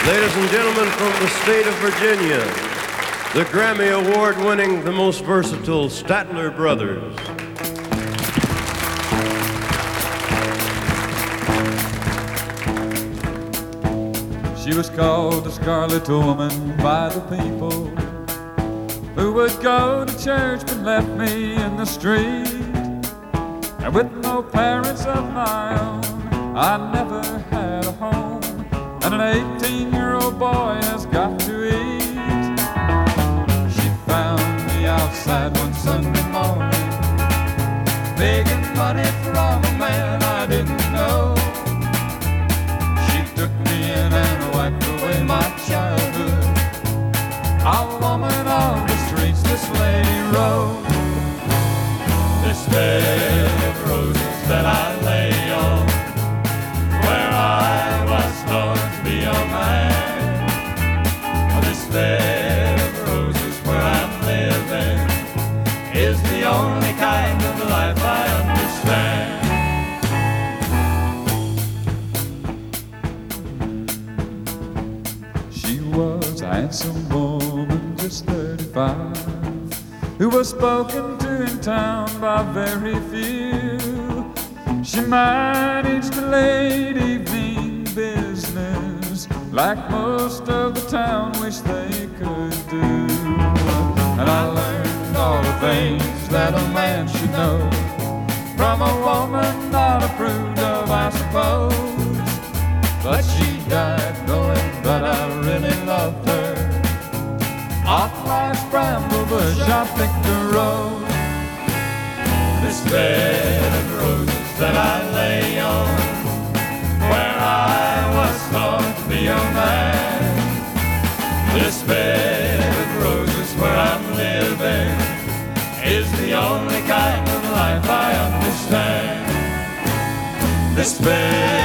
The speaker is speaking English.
Ladies and gentlemen, from the state of Virginia, the Grammy Award-winning, the most versatile Statler Brothers. She was called the Scarlet Woman by the people who would go to church but left me in the street. And with no parents of my own, I never had a home, and an 18-year-old boy has got to eat. She found me outside one Sunday morning, begging money from a man I didn't know. She took me in and wiped away my childhood. A woman of the streets this lady rode. This bed of roses that I lay on, where I was born to be a man. This bed of roses where I'm living is the only kind of life I understand. She was a handsome woman, just 35, who was spoken to in town by very few. She managed a late evening business like most of the town wish they could do. And I learned all the things that a man should know from a woman not approved of, I suppose. But she died knowing that I really loved her. Off life's bramble bush I picked a rose. This bed of roses that I lay on, where I was thought to be a man. This bed of roses where I'm living is the only kind of life I understand. This bed